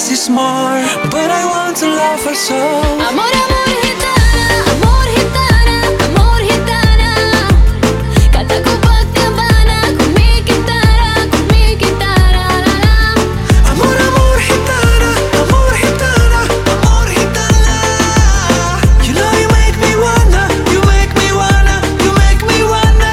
less is more, but I want to love her so. Amor, amor, gitana, amor, gitana, amor, gitana. Canta Copacabana con mi guitarra, con mi guitarra, la la. Amor, amor, gitana, amor, gitana, amor, gitana. You know you make me wanna, you make me wanna, you make me wanna.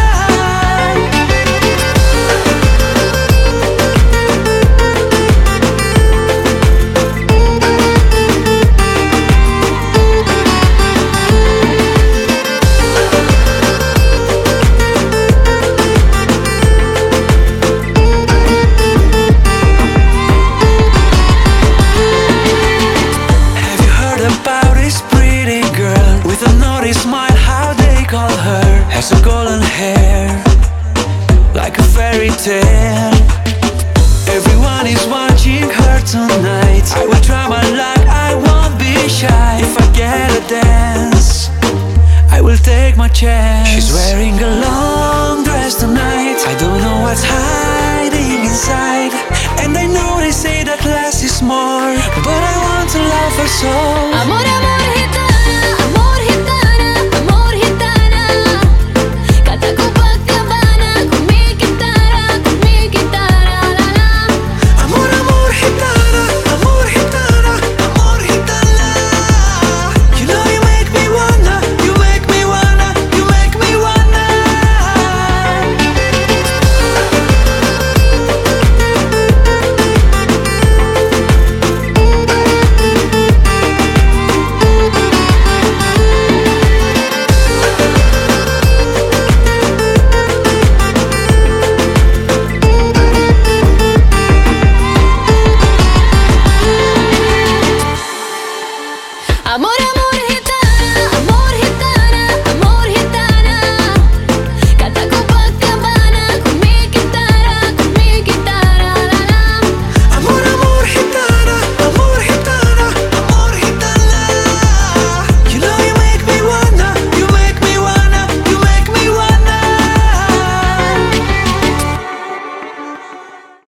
Have you heard about this pretty girl with a naughty smile? How they call her? Has a golden hair like a fairy tale. Everyone is watching her tonight. I will try my luck, I won't be shy. If I get a dance, I will take my chance. She's wearing a long dress tonight. I don't know what's hiding inside. And I know they say that less is more, but I want to love her so.